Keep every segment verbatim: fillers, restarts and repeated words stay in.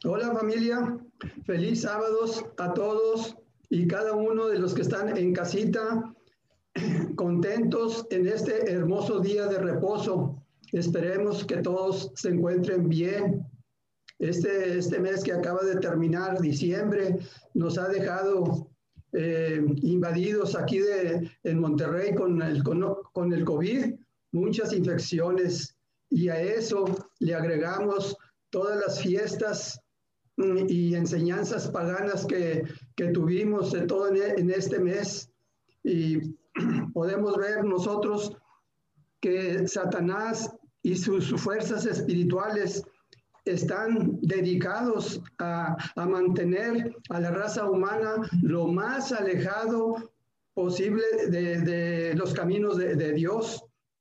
Hola familia, feliz sábados a todos y cada uno de los que están en casita, contentos en este hermoso día de reposo. Esperemos que todos se encuentren bien. Este, este mes que acaba de terminar, diciembre, nos ha dejado eh, invadidos aquí de, en Monterrey con el, con, con el COVID, muchas infecciones, y a eso le agregamos todas las fiestas y enseñanzas paganas que, que tuvimos de todo en, en este mes. Y podemos ver nosotros que Satanás y sus fuerzas espirituales están dedicados a, a mantener a la raza humana lo más alejado posible de, de los caminos de, de Dios,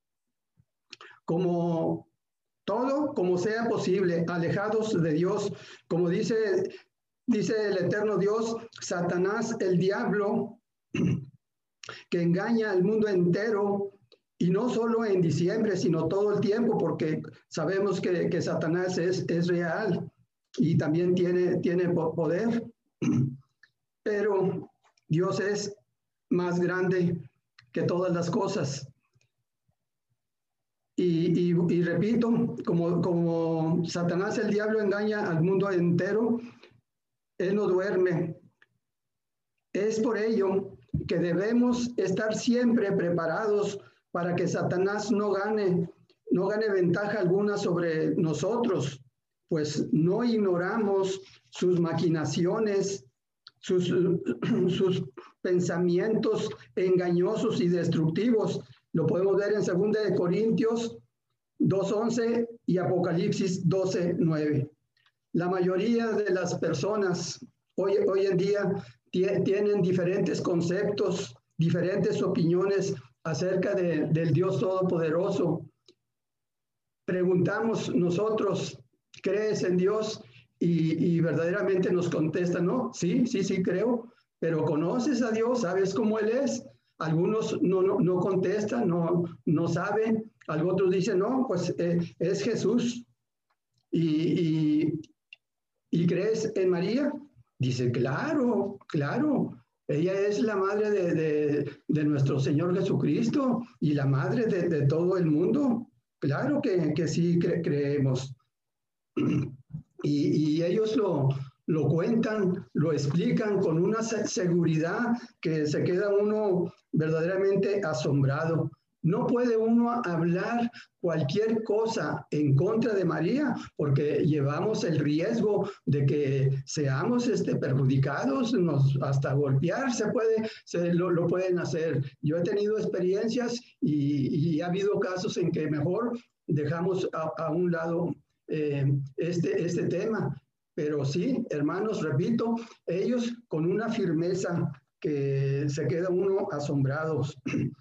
como todo como sea posible, alejados de Dios, como dice, dice el eterno Dios, Satanás, el diablo, que engaña al mundo entero, y no solo en diciembre, sino todo el tiempo, porque sabemos que, que Satanás es, es real y también tiene, tiene poder, pero Dios es más grande que todas las cosas. Y, y, y repito, como, como Satanás, el diablo, engaña al mundo entero, él no duerme. Es por ello que debemos estar siempre preparados para que Satanás no gane, no gane ventaja alguna sobre nosotros, pues no ignoramos sus maquinaciones, sus, sus pensamientos engañosos y destructivos. Lo podemos ver en segunda de Corintios dos once y Apocalipsis doce nueve. La mayoría de las personas hoy, hoy en día tienen diferentes conceptos, diferentes opiniones acerca de, del Dios Todopoderoso. Preguntamos nosotros, ¿crees en Dios? Y, y verdaderamente nos contestan, no, sí, sí, sí creo, pero ¿conoces a Dios? ¿Sabes cómo Él es? Algunos no, no, no contestan, no, no saben. Otros dicen, no, pues eh, es Jesús. Y, y, ¿Y crees en María? Dice, claro, claro. Ella es la madre de, de, de nuestro Señor Jesucristo y la madre de, de todo el mundo. Claro que, que sí cre creemos. Y, y ellos lo, lo cuentan, lo explican con una seguridad que se queda uno verdaderamente asombrado. No puede uno hablar cualquier cosa en contra de María porque llevamos el riesgo de que seamos este, perjudicados, nos, hasta golpear se puede, se, lo, lo pueden hacer. Yo he tenido experiencias y, y ha habido casos en que mejor dejamos a, a un lado eh, este, este tema. Pero sí, hermanos, repito, ellos con una firmeza que se queda uno asombrados.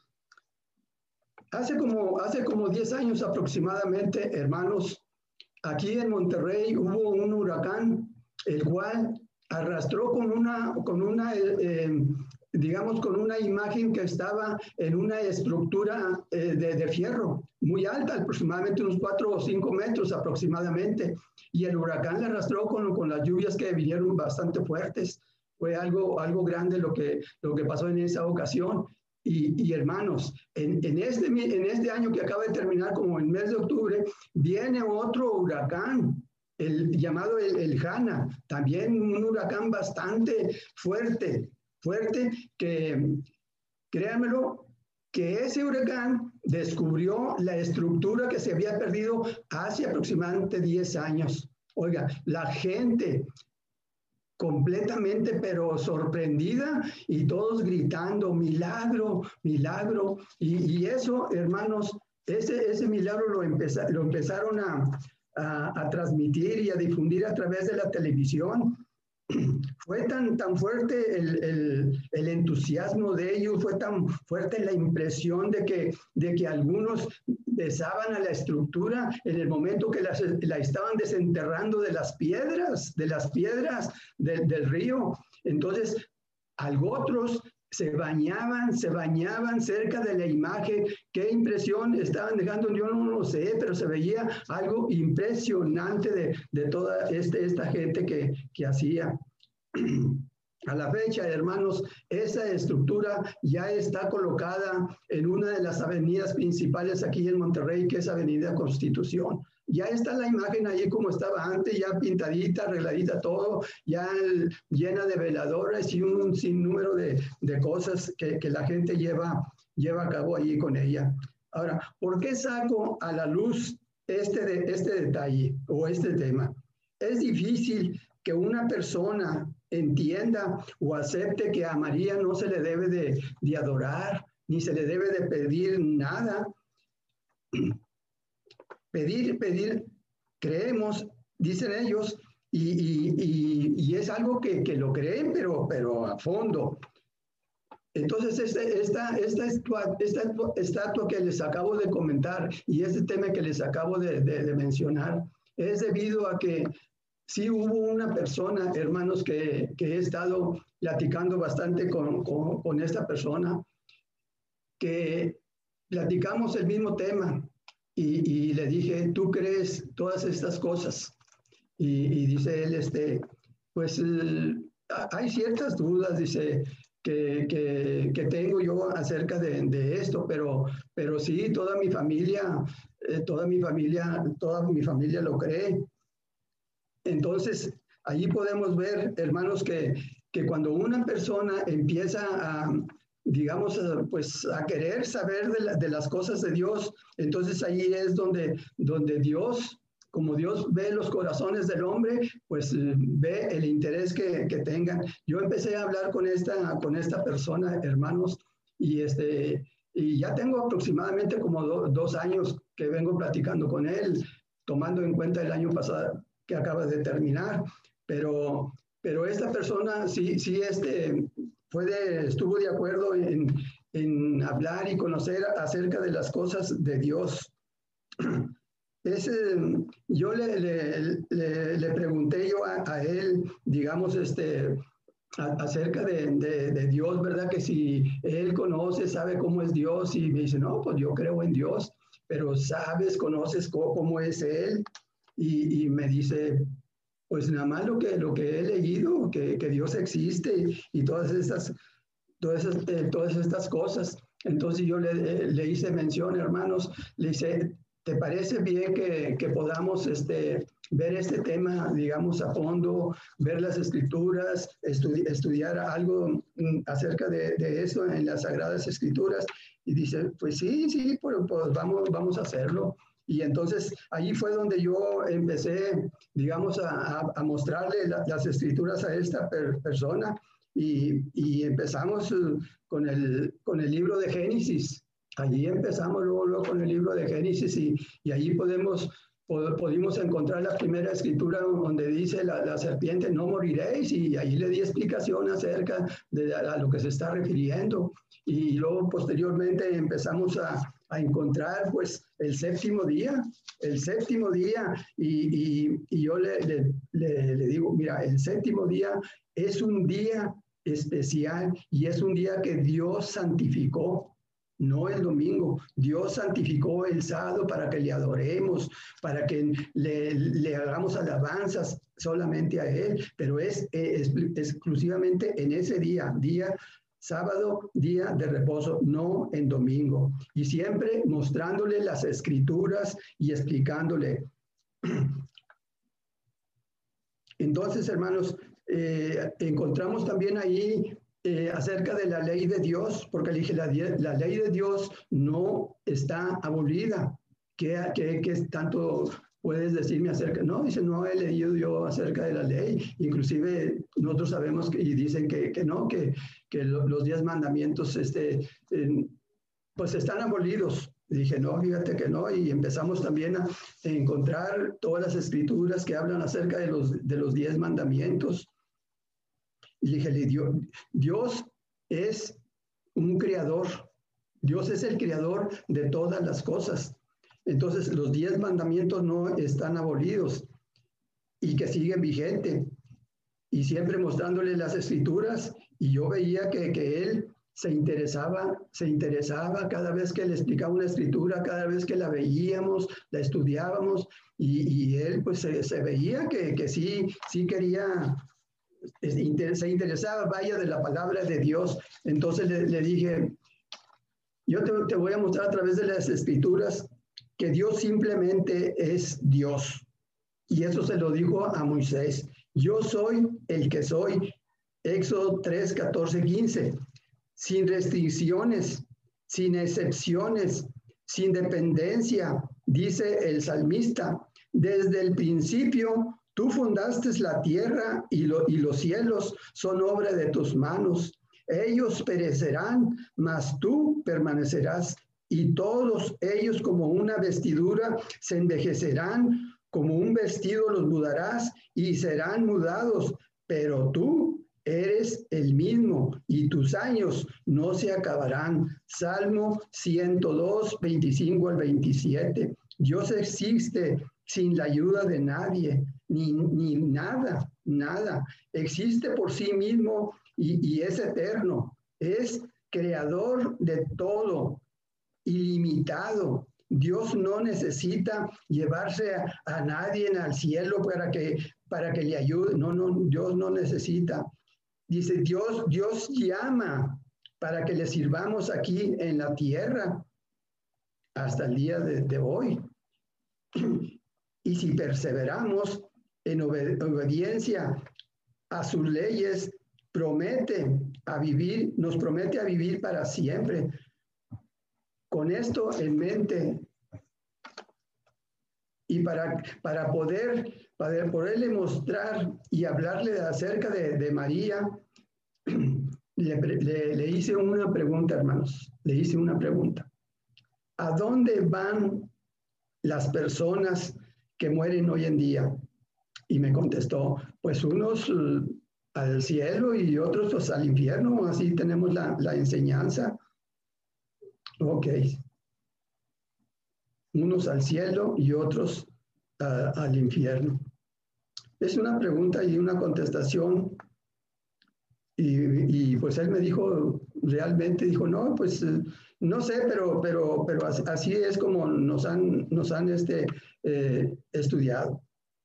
Hace como, hace como diez años aproximadamente, hermanos, aquí en Monterrey hubo un huracán, el cual arrastró con una, con una eh, digamos, con una imagen que estaba en una estructura eh, de, de fierro, muy alta, aproximadamente unos cuatro o cinco metros aproximadamente, y el huracán la arrastró con, con las lluvias que vinieron bastante fuertes. Fue algo, algo grande lo que, lo que pasó en esa ocasión. Y, y hermanos, en, en, este, en este año que acaba de terminar, como en el mes de octubre, viene otro huracán, el llamado el, el Hanna, también un huracán bastante fuerte, fuerte, que créanmelo, que ese huracán descubrió la estructura que se había perdido hace aproximadamente diez años. Oiga, la gente completamente pero sorprendida y todos gritando, milagro, milagro. Y, y eso, hermanos, ese, ese milagro lo, empeza, lo empezaron a, a, a transmitir y a difundir a través de la televisión. Fue tan, tan fuerte el, el, el entusiasmo de ellos, fue tan fuerte la impresión de que, de que algunos besaban a la estructura en el momento que la, la estaban desenterrando de las piedras, de las piedras de, del río. Entonces, otros se bañaban, se bañaban cerca de la imagen. ¿Qué impresión estaban dejando? Yo no lo sé, pero se veía algo impresionante de, de toda este, esta gente que, que hacía. A la fecha, hermanos, esa estructura ya está colocada en una de las avenidas principales aquí en Monterrey, que es Avenida Constitución. Ya está la imagen ahí como estaba antes, ya pintadita, arregladita todo, ya llena de veladoras y un sinnúmero de, de cosas que, que la gente lleva, lleva a cabo allí con ella. Ahora, ¿por qué saco a la luz este, de, este detalle o este tema? Es difícil que una persona entienda o acepte que a María no se le debe de, de adorar, ni se le debe de pedir nada. Pedir, pedir, creemos, dicen ellos, y, y, y, y es algo que, que lo creen, pero, pero a fondo. Entonces, este, esta, esta, esta, esta estatua que les acabo de comentar y este tema que les acabo de, de, de mencionar es debido a que sí hubo una persona, hermanos, que, que he estado platicando bastante con, con, con esta persona, que platicamos el mismo tema. Y, y le dije, ¿tú crees todas estas cosas? Y, y dice él, este, pues eh, hay ciertas dudas, dice, que, que, que tengo yo acerca de, de esto, pero, pero sí, toda mi familia, eh, toda mi familia, toda mi familia lo cree. Entonces, allí podemos ver, hermanos, que, que cuando una persona empieza a, digamos, pues a querer saber de, la, de las cosas de Dios, entonces ahí es donde, donde Dios, como Dios ve los corazones del hombre, pues ve el interés que, que tengan. Yo empecé a hablar con esta, con esta persona, hermanos, y, este, y ya tengo aproximadamente como do, dos años que vengo platicando con él, tomando en cuenta el año pasado que acaba de terminar, pero, pero esta persona sí, sí este, fue de, estuvo de acuerdo en, en hablar y conocer acerca de las cosas de Dios. Es, yo le, le, le, le pregunté yo a, a él, digamos, este, a, acerca de, de, de Dios, ¿verdad? Que si él conoce, sabe cómo es Dios, y me dice, no, pues yo creo en Dios, pero sabes, conoces cómo, cómo es Él. Y, y me dice, pues nada más lo que, lo que he leído, que, que Dios existe y todas estas, todas, estas, eh, todas estas cosas. Entonces yo le, eh, le hice mención, hermanos, le hice, ¿te parece bien que, que podamos este, ver este tema, digamos, a fondo, ver las escrituras, estudi estudiar algo acerca de, de eso en las Sagradas Escrituras? Y dice, pues sí, sí, pues, pues vamos, vamos a hacerlo. Y entonces allí fue donde yo empecé, digamos, a, a mostrarle la, las escrituras a esta per, persona y, y empezamos con el, con el libro de Génesis. Allí empezamos luego, luego con el libro de Génesis y, y allí podemos, pod, pudimos encontrar la primera escritura donde dice la, la serpiente no moriréis, y allí le di explicación acerca de a, a lo que se está refiriendo. Y luego posteriormente empezamos a, a encontrar pues el séptimo día, el séptimo día, y, y, y yo le, le, le, le digo, mira, el séptimo día es un día especial y es un día que Dios santificó. No el domingo. Dios santificó el sábado para que le adoremos, para que le, le hagamos alabanzas solamente a Él, pero es, es exclusivamente en ese día, día sábado, día de reposo, no en domingo. Y siempre mostrándole las escrituras y explicándole. Entonces, hermanos, eh, encontramos también ahí Eh, acerca de la ley de Dios, porque le dije, la, la ley de Dios no está abolida. ¿Qué, qué, qué tanto puedes decirme acerca? No, dice, no he leído yo acerca de la ley. Inclusive nosotros sabemos que, y dicen que, que no, que, que lo, los diez mandamientos este, eh, pues están abolidos. Y dije, no, fíjate que no. Y empezamos también a encontrar todas las escrituras que hablan acerca de los, de los diez mandamientos. Y le dije, Dios, Dios es un creador. Dios es el creador de todas las cosas. Entonces, los diez mandamientos no están abolidos y que siguen vigentes. Y siempre mostrándole las escrituras. Y yo veía que, que él se interesaba, se interesaba cada vez que le explicaba una escritura, cada vez que la veíamos, la estudiábamos, y, y él pues se, se veía que, que sí, sí quería, se interesaba, vaya, de la palabra de Dios. Entonces le, le dije, yo te, te voy a mostrar a través de las escrituras que Dios simplemente es Dios. Y eso se lo dijo a Moisés. Yo soy el que soy. Éxodo tres, catorce, quince. Sin restricciones, sin excepciones, sin dependencia, dice el salmista. Desde el principio tú fundaste la tierra y, lo, y los cielos son obra de tus manos. Ellos perecerán, mas tú permanecerás, y todos ellos como una vestidura se envejecerán, como un vestido los mudarás y serán mudados, pero tú eres el mismo y tus años no se acabarán. Salmo ciento dos, veinticinco al veintisiete. Dios existe sin la ayuda de nadie, ni, ni nada, nada. Existe por sí mismo y, y es eterno. Es creador de todo, ilimitado. Dios no necesita llevarse a, a nadie al cielo para que, para que le ayude. No, no, Dios no necesita. Dice, Dios, Dios llama para que le sirvamos aquí en la tierra hasta el día de, de hoy. Y si perseveramos en obed- obediencia a sus leyes, promete a vivir, nos promete a vivir para siempre. Con esto en mente, y para, para, poder, para poderle mostrar y hablarle acerca de, de María, le, le, le hice una pregunta, hermanos, le hice una pregunta. ¿A dónde van las personas que mueren hoy en día? Y me contestó, pues unos uh, al cielo y otros pues, al infierno, así tenemos la, la enseñanza. Ok. Unos al cielo y otros uh, al infierno. Es una pregunta y una contestación. Y, y pues él me dijo, realmente dijo, no, pues uh, no sé, pero, pero, pero así es como nos han, nos han este, eh, estudiado.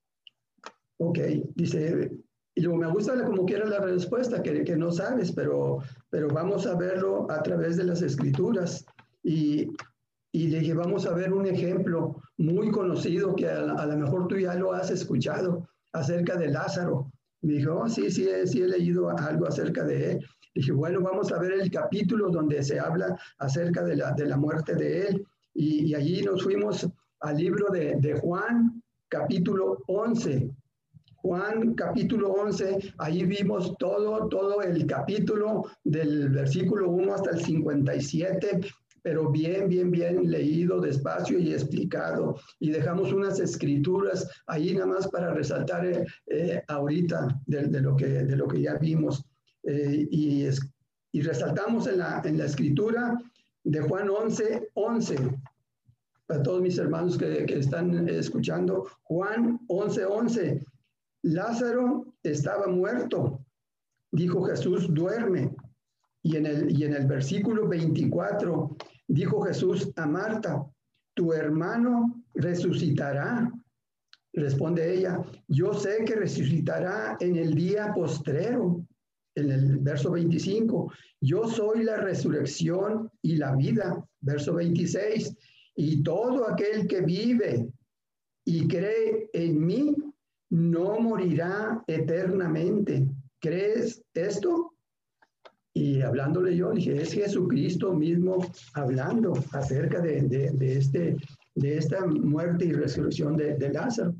Ok, dice, y luego me gusta como quiera la respuesta, que, que no sabes, pero, pero vamos a verlo a través de las escrituras. Y, y le dije, vamos a ver un ejemplo muy conocido que a, a lo mejor tú ya lo has escuchado, acerca de Lázaro. Me dijo, oh, sí, sí, sí he leído algo acerca de él. Dije, bueno, vamos a ver el capítulo donde se habla acerca de la, de la muerte de él. Y, y allí nos fuimos al libro de, de Juan, capítulo once. Juan capítulo once, ahí vimos todo, todo el capítulo del versículo uno hasta el cincuenta y siete, pero bien, bien, bien leído, despacio y explicado. Y dejamos unas escrituras ahí nada más para resaltar eh, eh, ahorita de, de, lo que, de lo que ya vimos. Eh, y, es, y resaltamos en la, en la escritura de Juan once, once. Para todos mis hermanos que, que están escuchando, Juan once, once. Lázaro estaba muerto, dijo Jesús, duerme. Y en el, y en el versículo veinticuatro dijo Jesús a Marta, tu hermano resucitará. Responde ella, yo sé que resucitará en el día postrero. En el verso veinticinco, yo soy la resurrección y la vida. Verso veintiséis, y todo aquel que vive y cree en mí, no morirá eternamente. ¿Crees esto? Y hablándole yo, dije, es Jesucristo mismo hablando acerca de, de, de, este, de esta muerte y resurrección de, de Lázaro.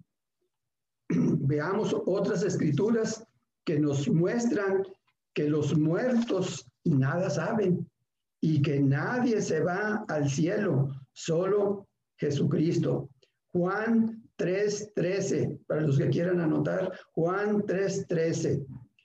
Veamos otras escrituras que nos muestran que los muertos nada saben y que nadie se va al cielo, solo Jesucristo. Juan tres trece, para los que quieran anotar, Juan tres trece.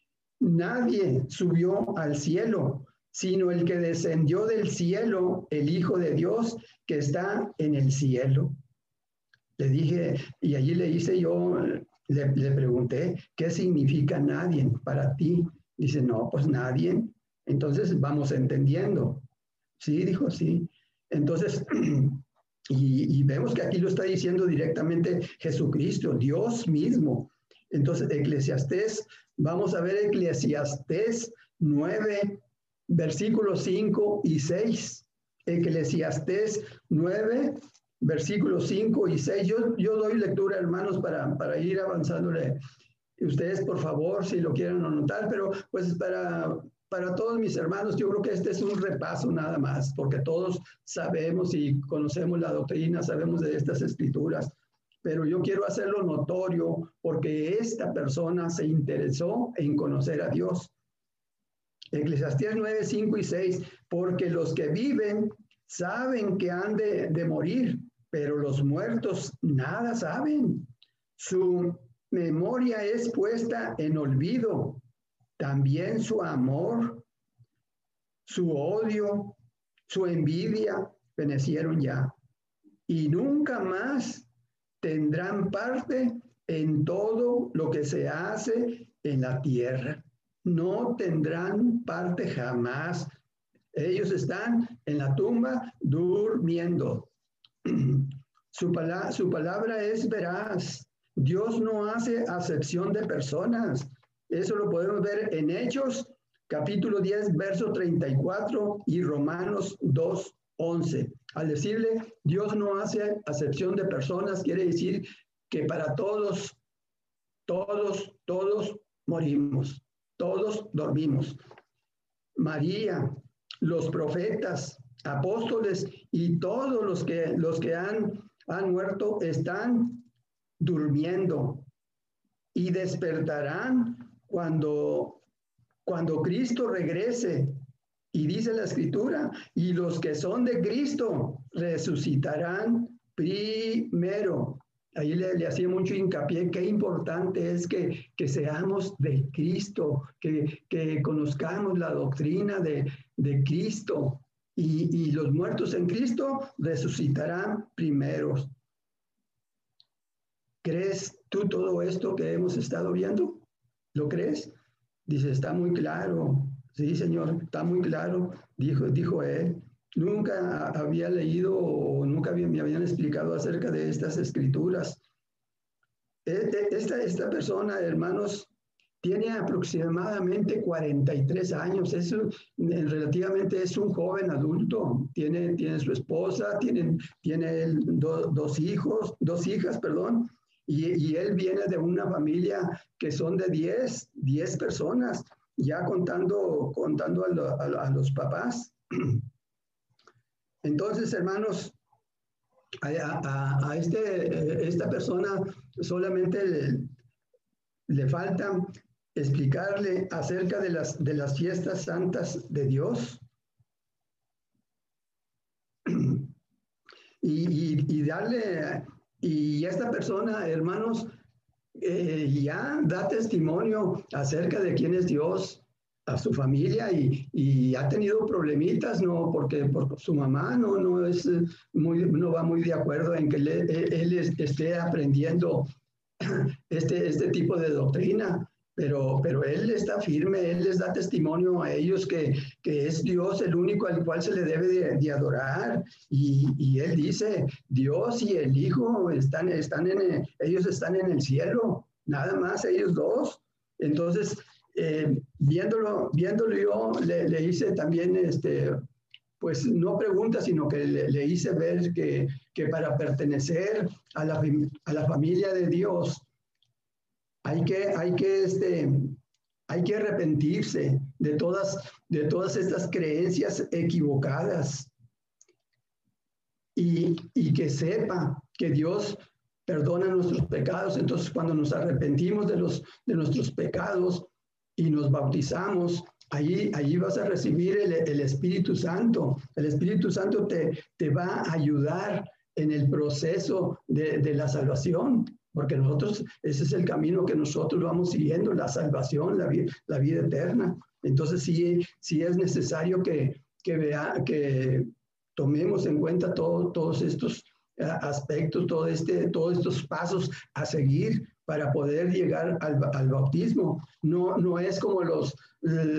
Nadie subió al cielo, sino el que descendió del cielo, el Hijo de Dios, que está en el cielo. Le dije, y allí le hice yo, le, le pregunté, ¿qué significa nadie para ti? Dice, no, pues nadie, Entonces vamos entendiendo. Sí, dijo, sí. Entonces, y, y vemos que aquí lo está diciendo directamente Jesucristo, Dios mismo. Entonces, Eclesiastés, vamos a ver Eclesiastés nueve, versículos cinco y seis. Eclesiastés nueve, versículos cinco y seis. Yo, yo doy lectura, hermanos, para, para ir avanzándole. Ustedes, por favor, si lo quieren anotar, pero pues para, para todos mis hermanos, yo creo que este es un repaso nada más, porque todos sabemos y conocemos la doctrina, sabemos de estas escrituras, pero yo quiero hacerlo notorio porque esta persona se interesó en conocer a Dios. Eclesiastés nueve, cinco y seis, porque los que viven saben que han de, de morir, pero los muertos nada saben. Su memoria es puesta en olvido, también su amor, su odio, su envidia fenecieron ya, y nunca más tendrán parte en todo lo que se hace en la tierra. No tendrán parte jamás. Ellos están en la tumba durmiendo. Su, pala- su palabra es veraz. Dios no hace acepción de personas. Eso lo podemos ver en Hechos, capítulo diez, verso treinta y cuatro y Romanos dos, once. Al decirle, Dios no hace acepción de personas, quiere decir que para todos, todos, todos morimos, todos dormimos. María, los profetas, apóstoles y todos los que, los que han, han muerto están durmiendo y despertarán cuando, cuando Cristo regrese. Y dice la Escritura, y los que son de Cristo resucitarán primero. Ahí le, le hacía mucho hincapié, qué importante es que, que seamos de Cristo, que, que conozcamos la doctrina de, de Cristo. Y, y los muertos en Cristo resucitarán primeros. ¿Crees tú todo esto que hemos estado viendo? ¿Lo crees? Dice, está muy claro. Sí, Señor, está muy claro, dijo, dijo él. Nunca había leído o nunca había, me habían explicado acerca de estas escrituras. Esta, esta persona, hermanos, tiene aproximadamente cuarenta y tres años. Es un, relativamente es un joven adulto. Tiene, tiene su esposa, tiene, tiene do, dos hijos, dos hijas, perdón. Y, y él viene de una familia que son de diez, diez personas, ya contando, contando a, lo, a, a los papás. Entonces, hermanos, a, a, a este, esta persona solamente le, le falta explicarle acerca de las, de las fiestas santas de Dios y, y, y darle, y esta persona, hermanos, eh, ya da testimonio acerca de quién es Dios a su familia y, y ha tenido problemitas, ¿no? Porque, porque su mamá no, no, es muy, no va muy de acuerdo en que le, él esté aprendiendo este, este tipo de doctrina, pero, pero él está firme, él les da testimonio a ellos que, que es Dios el único al cual se le debe de, de adorar, y, y él dice, Dios y el Hijo están, están en, ellos están en el cielo, nada más ellos dos. Entonces, eh, viéndolo, viéndolo yo, le, le hice también, este, pues no pregunta, sino que le, le hice ver que, que para pertenecer a la, a la familia de Dios, hay que, hay que, este, hay que arrepentirse de todas, de todas estas creencias equivocadas y, y que sepa que Dios perdona nuestros pecados. Entonces, cuando nos arrepentimos de, los, de nuestros pecados y nos bautizamos, allí, allí vas a recibir el, el Espíritu Santo. El Espíritu Santo te, te va a ayudar en el proceso de, de la salvación, porque nosotros, ese es el camino que nosotros vamos siguiendo, la salvación, la, la vida eterna. Entonces sí, sí es necesario que, que, vea, que tomemos en cuenta todo, todos estos aspectos, todo este, todos estos pasos a seguir para poder llegar al, al bautismo. No, no es como los,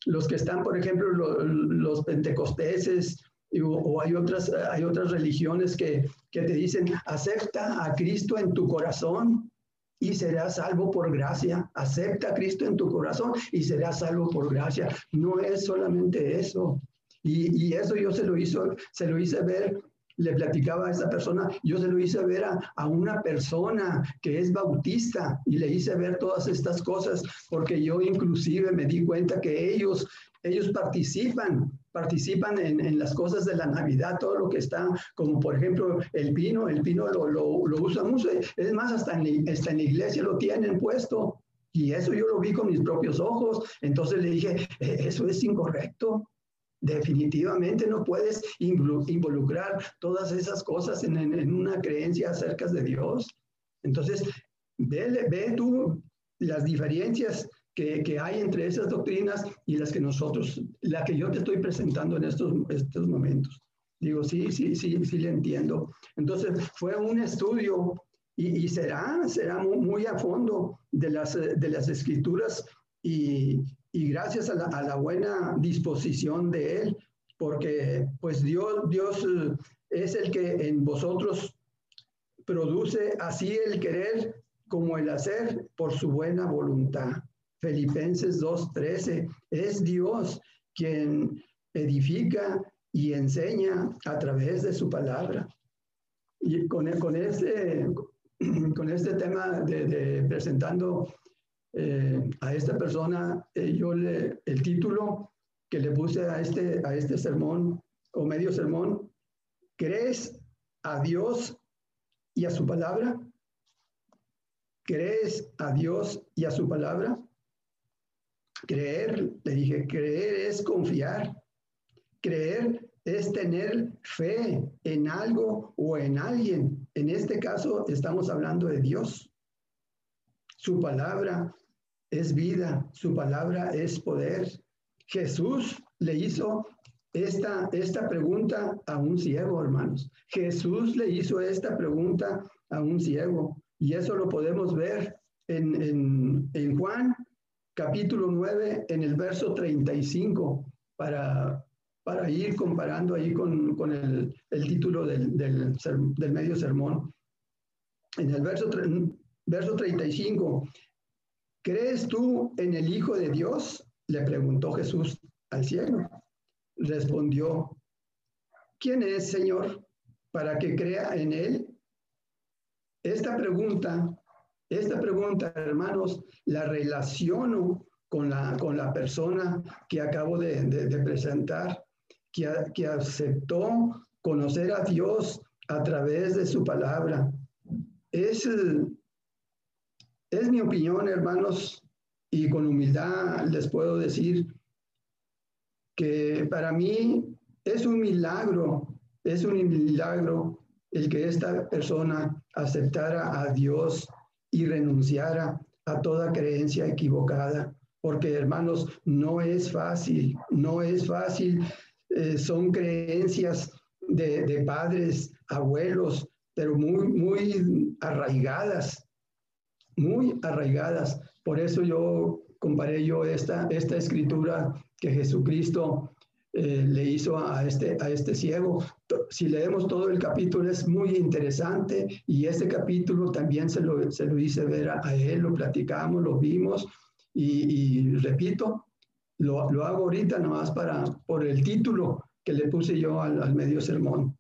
los que están, por ejemplo, lo, los pentecosteses, o, o hay, otras, hay otras religiones que, que te dicen, acepta a Cristo en tu corazón y serás salvo por gracia. Acepta a Cristo en tu corazón y serás salvo por gracia. No es solamente eso. Y, y eso yo se lo, hizo, se lo hice ver, le platicaba a esa persona, yo se lo hice ver a, a una persona que es bautista y le hice ver todas estas cosas porque yo inclusive me di cuenta que ellos, ellos participan, participan en, en las cosas de la Navidad, todo lo que está, como por ejemplo el pino, el pino lo, lo, lo usan mucho, es más, hasta en, hasta en la iglesia lo tienen puesto. Y eso yo lo vi con mis propios ojos. Entonces le dije, eso es incorrecto. Definitivamente no puedes involucrar todas esas cosas en, en, en una creencia acerca de Dios. Entonces, ve, ve tú las diferencias que, que hay entre esas doctrinas y las que nosotros, la que yo te estoy presentando en estos, estos momentos. Digo, sí, sí, sí, sí le entiendo. Entonces, fue un estudio y, y será, será muy, muy a fondo de las, de las escrituras y, y gracias a la, a la buena disposición de Él, porque pues Dios, Dios es el que en vosotros produce así el querer como el hacer por su buena voluntad. Filipenses dos trece, es Dios quien edifica y enseña a través de su palabra. Y con, con, este, con este tema de, de presentando eh, a esta persona, eh, yo le, el título que le puse a este, a este sermón o medio sermón, ¿crees a Dios y a su palabra? ¿Crees a Dios y a su palabra? Creer, le dije, creer es confiar. Creer es tener fe en algo o en alguien. En este caso estamos hablando de Dios. Su palabra es vida, su palabra es poder. Jesús le hizo esta, esta pregunta a un ciego, hermanos. Jesús le hizo esta pregunta a un ciego. Y eso lo podemos ver en, en, en Juan, capítulo nueve, en el verso treinta y cinco, para, para ir comparando ahí con, con el, el título del, del, del medio sermón. En el verso, verso treinta y cinco, ¿crees tú en el Hijo de Dios? Le preguntó Jesús al ciego. Respondió, ¿quién es, Señor, para que crea en él? Esta pregunta, esta pregunta, hermanos, la relaciono con la, con la persona que acabo de, de, de presentar, que, que aceptó conocer a Dios a través de su palabra. Es, es mi opinión, hermanos, y con humildad les puedo decir que para mí es un milagro, es un milagro el que esta persona aceptara a Dios y renunciara a toda creencia equivocada, porque hermanos, no es fácil, no es fácil, eh, son creencias de, de padres, abuelos, pero muy, muy arraigadas, muy arraigadas. Por eso yo comparé yo esta, esta escritura que Jesucristo eh, le hizo a este, a este ciego. Si leemos todo el capítulo es muy interesante y este capítulo también se lo, se lo hice ver a, a él, lo platicamos, lo vimos y, y repito, lo, lo hago ahorita nomás para, por el título que le puse yo al, al medio sermón.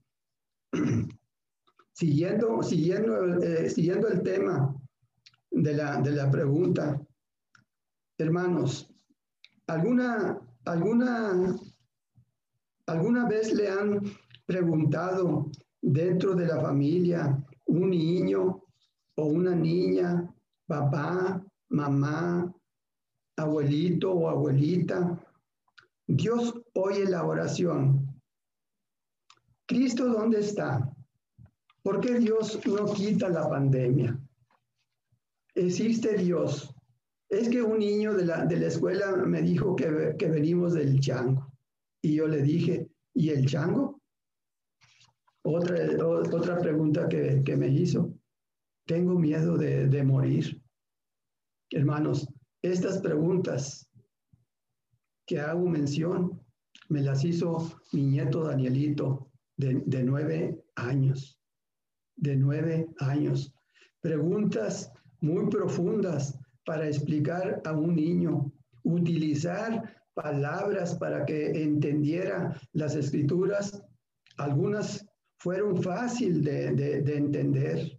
Siguiendo, siguiendo, eh, siguiendo el tema de la, de la pregunta, hermanos, ¿alguna, alguna, alguna vez le han preguntado dentro de la familia un niño o una niña, papá, mamá, abuelito o abuelita? Dios oye la oración. ¿Cristo dónde está? ¿Por qué Dios no quita la pandemia? ¿Existe Dios? Es que un niño de la, de la escuela me dijo que, que venimos del chango. Y yo le dije, ¿y el chango? Otra, otra pregunta que, que me hizo. Tengo miedo de, de morir. Hermanos, estas preguntas que hago mención me las hizo mi nieto Danielito, de, de nueve años. De nueve años. Preguntas muy profundas para explicar a un niño, utilizar palabras para que entendiera las escrituras. Algunas fueron fáciles de, de, de entender.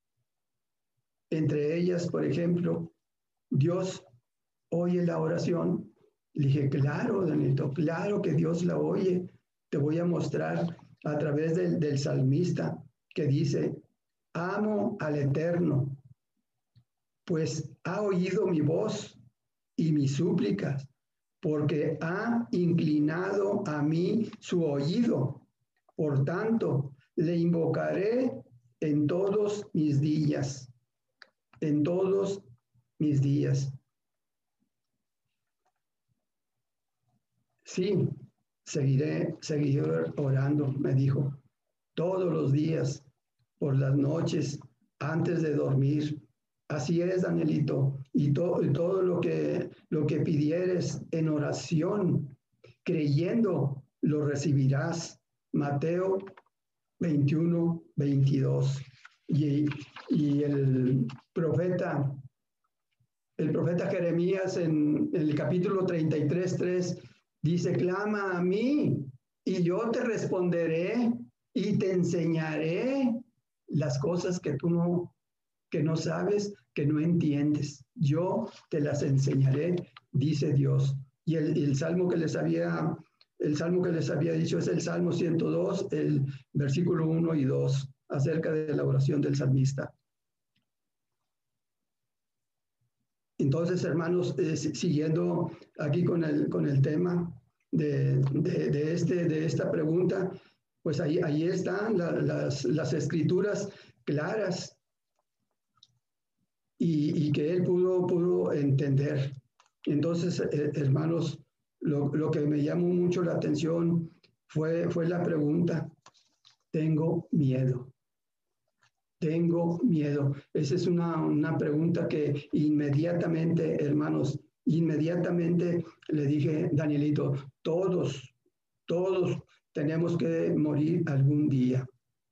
Entre ellas, por ejemplo, Dios oye la oración. Le dije, claro, Danielito, claro que Dios la oye. Te voy a mostrar a través del, del salmista que dice, amo al Eterno, pues ha oído mi voz y mis súplicas, porque ha inclinado a mí su oído. Por tanto, le invocaré en todos mis días, en todos mis días. Sí, seguiré, seguiré orando, me dijo, todos los días, por las noches, antes de dormir. Así es, Danielito, y, to, y todo lo que, lo que pidieres en oración, creyendo, lo recibirás. Mateo veintiuno, veintidós. Y, y el profeta, el profeta Jeremías en, en el capítulo treinta y tres, tres, dice, clama a mí y yo te responderé y te enseñaré las cosas que tú no, que no sabes, que no entiendes. Yo te las enseñaré, dice Dios. Y el, el salmo que les había, el salmo que les había dicho es el Salmo ciento dos, el versículo uno y dos, acerca de la oración del salmista. Entonces, hermanos, eh, siguiendo aquí con el, con el tema de, de, de, este, de esta pregunta, pues ahí, ahí están la, las, las escrituras claras y, y que él pudo, pudo entender. Entonces, eh, hermanos, lo, lo que me llamó mucho la atención fue, fue la pregunta, tengo miedo. Tengo miedo. Esa es una, una pregunta que inmediatamente, hermanos, inmediatamente le dije, Danielito, todos, todos tenemos que morir algún día.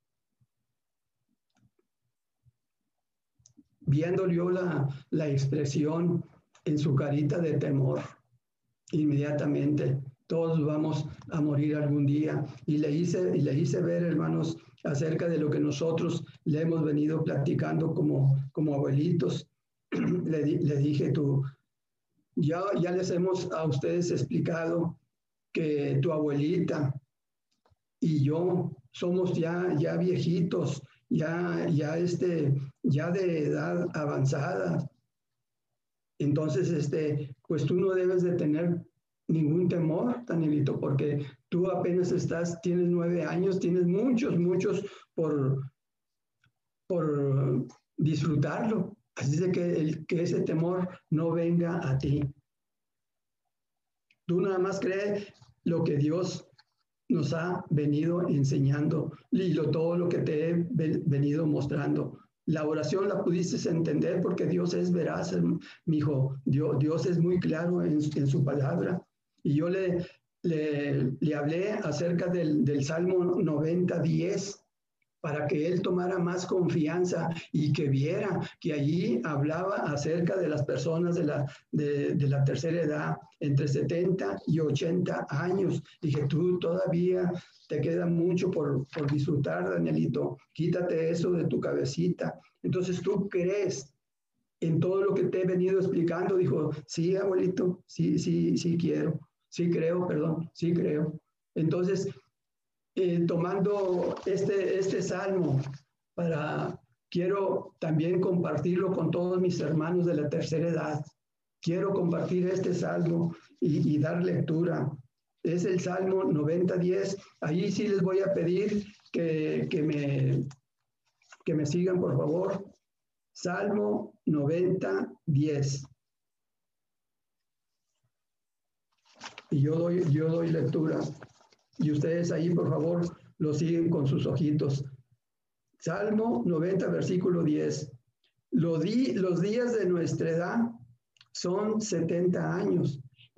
Viendo yo la, la expresión en su carita de temor, inmediatamente, todos vamos a morir algún día. Y le hice, y le hice ver, hermanos, acerca de lo que nosotros le hemos venido platicando como, como abuelitos. le, le dije, tú, ya, ya les hemos a ustedes explicado que tu abuelita y yo somos ya, ya viejitos, ya, ya, este, ya de edad avanzada. Entonces, este, pues tú no debes de tener ningún temor, Danielito, porque tú apenas estás, tienes nueve años, tienes muchos, muchos por, por disfrutarlo. Así de que, el, que ese temor no venga a ti. Tú nada más crees lo que Dios nos ha venido enseñando y lo, todo lo que te he venido mostrando. La oración la pudiste entender porque Dios es veraz, mi hijo. Dios, Dios es muy claro en, en su palabra. Y yo le, le, le hablé acerca del, del Salmo noventa, diez, para que él tomara más confianza y que viera que allí hablaba acerca de las personas de la, de, de la tercera edad, entre setenta y ochenta años. Dije, tú todavía te queda mucho por, por disfrutar, Danielito. Quítate eso de tu cabecita. Entonces tú crees en todo lo que te he venido explicando. Dijo, sí, abuelito, sí, sí, sí quiero. Sí creo, perdón, sí creo. Entonces, Eh, tomando este, este salmo, para, quiero también compartirlo con todos mis hermanos de la tercera edad. Quiero compartir este salmo y, y dar lectura. Es el Salmo noventa, diez. Ahí sí les voy a pedir que, que, me, que me sigan, por favor. Salmo noventa, diez. Y yo doy, yo doy lectura. Y ustedes ahí, por favor, lo siguen con sus ojitos. Salmo noventa, versículo diez. Lo di, los días de nuestra edad son setenta años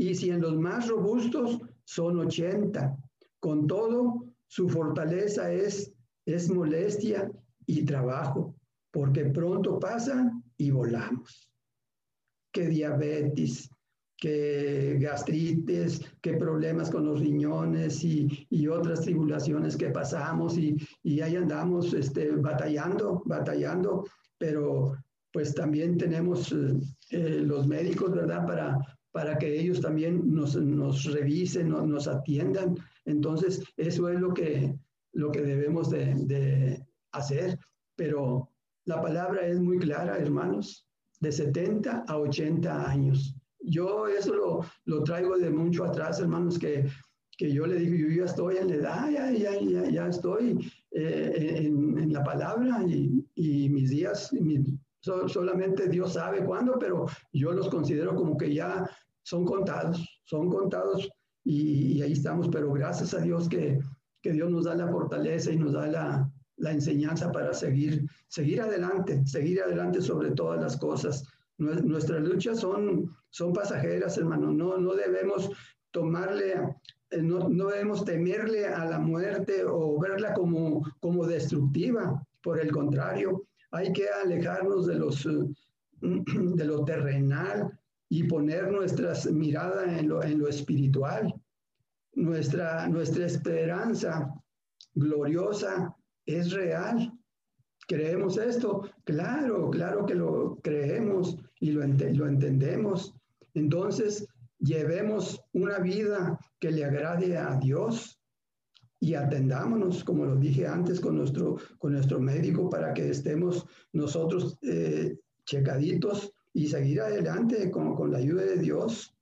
y si en los más robustos son ochenta. Con todo, su fortaleza es, es molestia y trabajo, porque pronto pasan y volamos. Que diabetes, que gastritis, que problemas con los riñones y, y otras tribulaciones que pasamos y, y ahí andamos este, batallando, batallando, pero pues también tenemos eh, los médicos, ¿verdad? Para, para que ellos también nos, nos revisen, nos, nos atiendan. Entonces, eso es lo que, lo que debemos de, de hacer, pero la palabra es muy clara, hermanos, de setenta a ochenta años. Yo eso lo, lo traigo de mucho atrás, hermanos, que, que yo le digo, yo ya estoy en la edad, ya, ya, ya, ya estoy eh, en, en la palabra y, y mis días, mi, so, solamente Dios sabe cuándo, pero yo los considero como que ya son contados, son contados y, y ahí estamos, pero gracias a Dios que, que Dios nos da la fortaleza y nos da la, la enseñanza para seguir, seguir adelante, seguir adelante sobre todas las cosas. Nuestras luchas son, son pasajeras, hermano. No, no debemos tomarle, no, no debemos temerle a la muerte o verla como, como destructiva. Por el contrario, hay que alejarnos de, los, de lo terrenal y poner nuestra mirada en lo, en lo espiritual. Nuestra, nuestra esperanza gloriosa es real. ¿Creemos esto? Claro, claro que lo creemos y lo, ent lo entendemos. Entonces, llevemos una vida que le agrade a Dios y atendámonos, como lo dije antes, con nuestro, con nuestro médico para que estemos nosotros eh, checaditos y seguir adelante con, con la ayuda de Dios,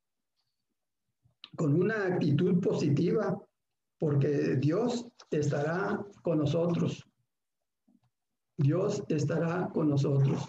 con una actitud positiva, porque Dios estará con nosotros. Dios estará con nosotros.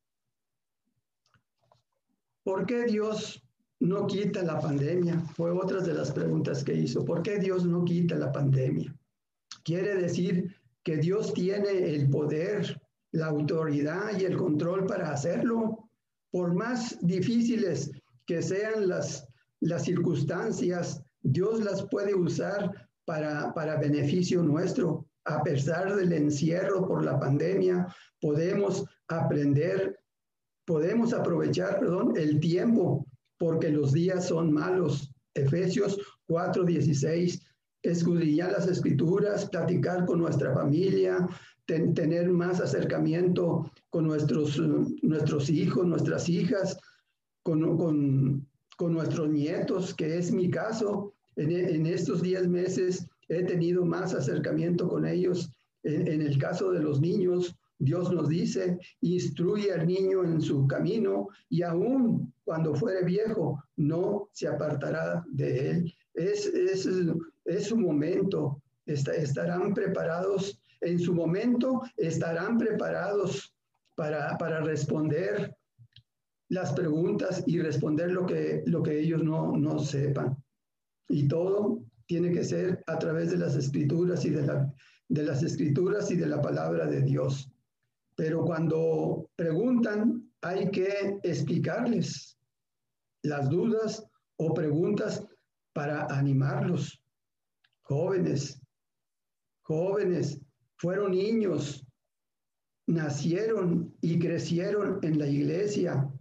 ¿Por qué Dios no quita la pandemia? Fue otra de las preguntas que hizo. ¿Por qué Dios no quita la pandemia? Quiere decir que Dios tiene el poder, la autoridad y el control para hacerlo. Por más difíciles que sean las, las circunstancias, Dios las puede usar para, para beneficio nuestro. A pesar del encierro por la pandemia, podemos aprender, podemos aprovechar, perdón, el tiempo, porque los días son malos. Efesios cuatro dieciséis, escudriñar las escrituras, platicar con nuestra familia, ten, tener más acercamiento con nuestros, nuestros hijos, nuestras hijas, con, con, con nuestros nietos, que es mi caso. En, en estos diez meses he tenido más acercamiento con ellos. En, en el caso de los niños, Dios nos dice, instruye al niño en su camino y aún cuando fuere viejo, no se apartará de él. Es, es, es su momento. Est- estarán preparados, en su momento estarán preparados para, para responder las preguntas y responder lo que, lo que ellos no, no sepan. Y todo tiene que ser a través de las escrituras y de, la, de las escrituras y de la palabra de Dios. Pero cuando preguntan, hay que explicarles las dudas o preguntas para animarlos. Jóvenes, jóvenes, fueron niños, nacieron y crecieron en la iglesia,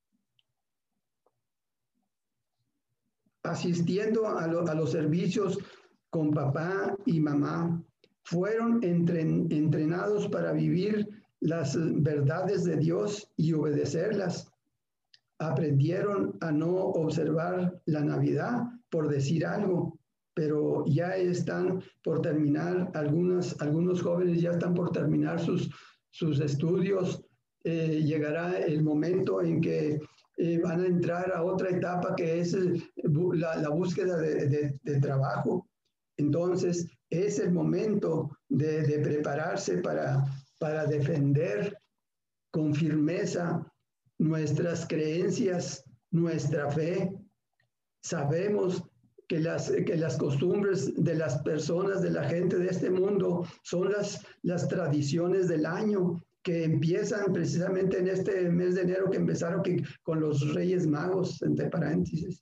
asistiendo a, lo, a los servicios con papá y mamá. Fueron entren, entrenados para vivir las verdades de Dios y obedecerlas. Aprendieron a no observar la Navidad, por decir algo, pero ya están por terminar, algunas, algunos jóvenes ya están por terminar sus, sus estudios. Eh, llegará el momento en que eh, van a entrar a otra etapa que es eh, la, la búsqueda de, de, de trabajo. Entonces, es el momento de, de prepararse para, para defender con firmeza nuestras creencias, nuestra fe. Sabemos que las, que las costumbres de las personas, de la gente de este mundo, son las, las tradiciones del año que empiezan precisamente en este mes de enero, que empezaron que, con los Reyes Magos, entre paréntesis.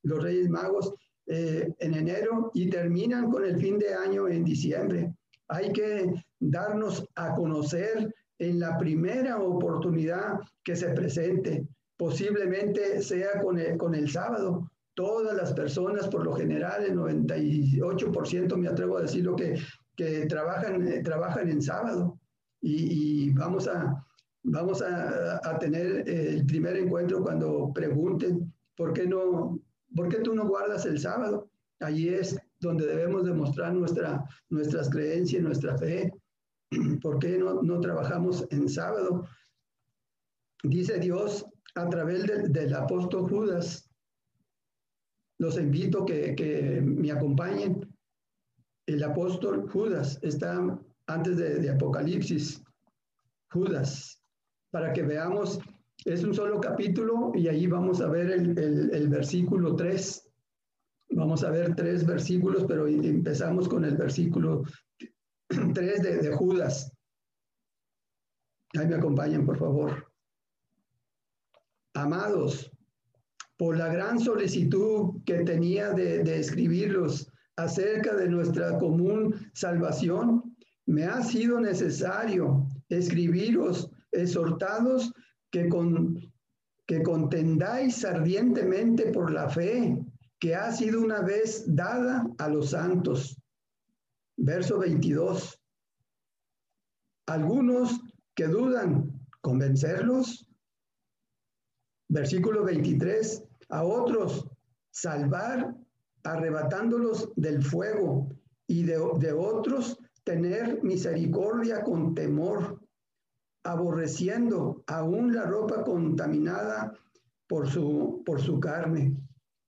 los Reyes Magos eh, en enero y terminan con el fin de año en diciembre. Hay que darnos a conocer en la primera oportunidad que se presente. Posiblemente sea con el, con el sábado. Todas las personas, por lo general, el noventa y ocho por ciento, me atrevo a decirlo, que, que trabajan, eh, trabajan en sábado. Y, y vamos, a, vamos a, a tener el primer encuentro cuando pregunten, ¿por qué, no, ¿por qué tú no guardas el sábado? Allí es donde debemos demostrar nuestra, nuestras creencias, nuestra fe. ¿Por qué no, no trabajamos en sábado? Dice Dios a través de, del apóstol Judas. Los invito que, que me acompañen. El apóstol Judas está antes de, de Apocalipsis. Judas, para que veamos, es un solo capítulo y ahí vamos a ver el, el, el versículo tres. Vamos a ver tres versículos, pero empezamos con el versículo tres de, de Judas. Ahí me acompañan, por favor. Amados, por la gran solicitud que tenía de, de escribirlos acerca de nuestra común salvación, me ha sido necesario escribiros exhortados que, con, que contendáis ardientemente por la fe que ha sido una vez dada a los santos. Verso veintidós. Algunos que dudan, convencerlos. Versículo veintitrés. A otros, salvar, arrebatándolos del fuego, y de, de otros, tener misericordia con temor, aborreciendo aún la ropa contaminada por su, por su carne.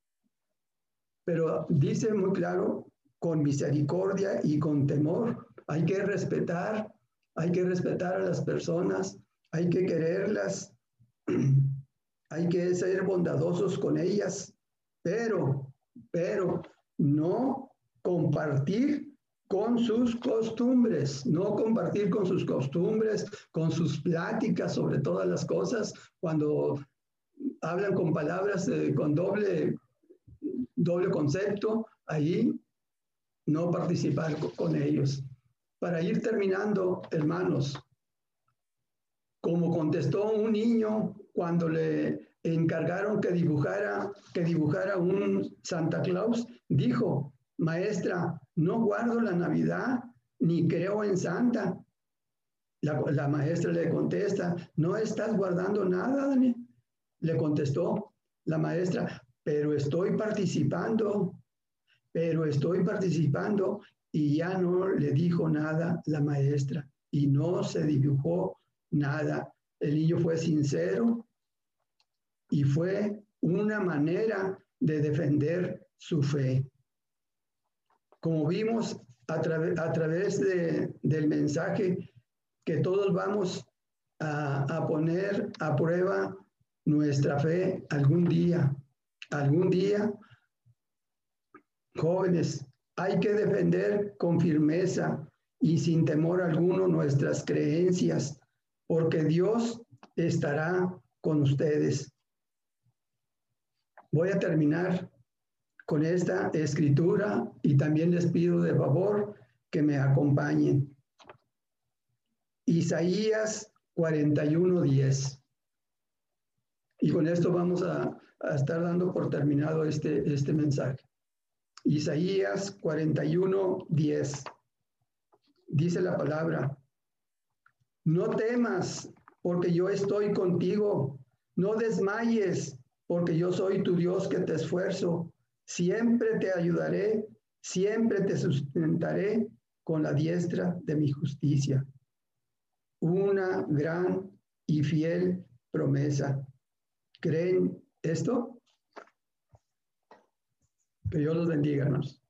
Pero dice muy claro, con misericordia y con temor. Hay que respetar, hay que respetar a las personas, hay que quererlas, hay que ser bondadosos con ellas, pero, pero no compartir con sus costumbres, no compartir con sus costumbres, con sus pláticas sobre todas las cosas, cuando hablan con palabras eh, con doble, doble concepto, ahí no participar con ellos. Para ir terminando, hermanos, como contestó un niño cuando le encargaron que dibujara, que dibujara un Santa Claus, dijo, maestra, no guardo la Navidad ni creo en Santa. La, la maestra le contesta, ¿no estás guardando nada, Dani? Le contestó la maestra, pero estoy participando, pero estoy participando, y ya no le dijo nada la maestra y no se dibujó nada. El niño fue sincero y fue una manera de defender su fe. Como vimos a, tra a través de, del mensaje, que todos vamos a, a poner a prueba nuestra fe algún día, algún día. Jóvenes, hay que defender con firmeza y sin temor alguno nuestras creencias, porque Dios estará con ustedes. Voy a terminar con esta escritura y también les pido de favor que me acompañen. Isaías cuarenta y uno, diez. Y con esto vamos a, a estar dando por terminado este, este mensaje. Isaías cuarenta y uno, diez. Dice la palabra, no temas porque yo estoy contigo, no desmayes porque yo soy tu Dios que te esfuerzo, siempre te ayudaré, siempre te sustentaré con la diestra de mi justicia. Una gran y fiel promesa. ¿Creen esto? Que Dios los bendiga, hermanos.